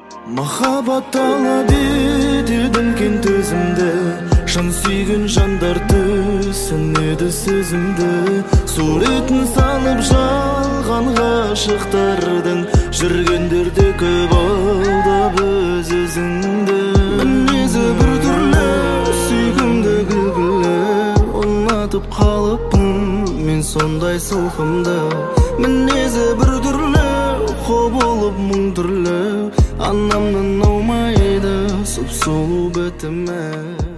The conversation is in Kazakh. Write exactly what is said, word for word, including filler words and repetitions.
Махаббат талап етедім кен төзімді, шын сүйген жандар түсінеді сөзімді. Суретін салып жалған ғашықтардың, жүргендерде көп алдап өз өзіңді. Мінезі бір түрлі, сүйгімді күлкілі, ұнатып қалыппын мен сондай сылқымды. Мінезі бір түрлі, қо болып мұң түрлі, анамнан аумайды сұп-сұлу бітімі.